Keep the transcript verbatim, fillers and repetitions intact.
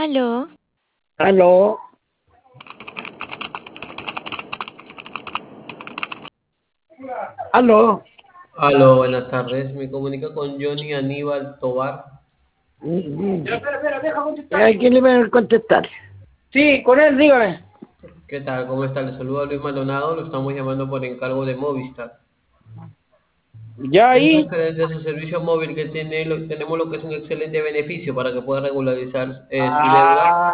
Aló, Aló, aló. Aló, buenas tardes. Me comunica con Johnny Aníbal Tobar. Mm, Ya, espera, espera, deja contestar. ¿A quién le van a contestar? Sí, con él, dígame. ¿Qué tal? ¿Cómo está? Le saluda Luis Maldonado. Lo estamos llamando por encargo de Movistar. Ya Es ahí. referente a su servicio móvil que tiene, lo- tenemos lo que es un excelente beneficio para que pueda regularizar eh, su deuda.